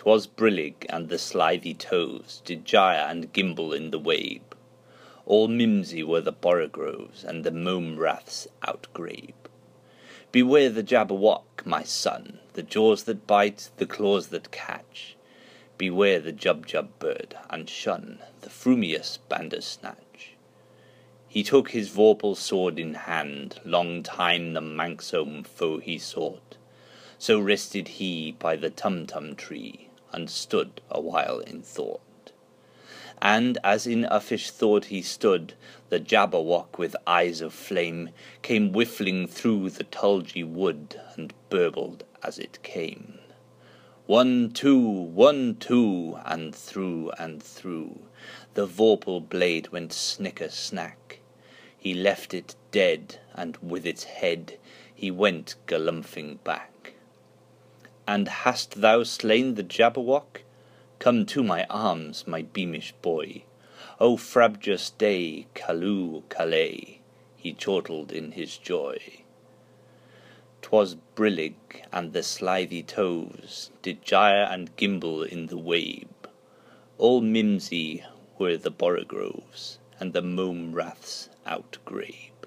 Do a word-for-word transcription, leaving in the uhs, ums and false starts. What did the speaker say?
'Twas brillig, and the slithy toves did gyre and gimble in the wabe. All mimsy were the borogoves, and the mome raths outgrabe. Beware the Jabberwock, my son, the jaws that bite, the claws that catch. Beware the Jubjub bird, and shun the frumious Bandersnatch. He took his vorpal sword in hand, long time the manxome foe he sought. So rested he by the Tumtum tree, and stood a while in thought. And as in uffish thought he stood, the Jabberwock with eyes of flame came whiffling through the tulgey wood, and burbled as it came. One, two, one, two, and through and through the vorpal blade went snicker-snack. He left it dead, and with its head he went galumphing back. And hast thou slain the Jabberwock? Come to my arms, my beamish boy. O frabjous day, Callooh, Callay, he chortled in his joy. 'Twas brillig, and the slithy toves did gyre and gimble in the wabe. All mimsy were the borogoves, and the mome raths outgrabe.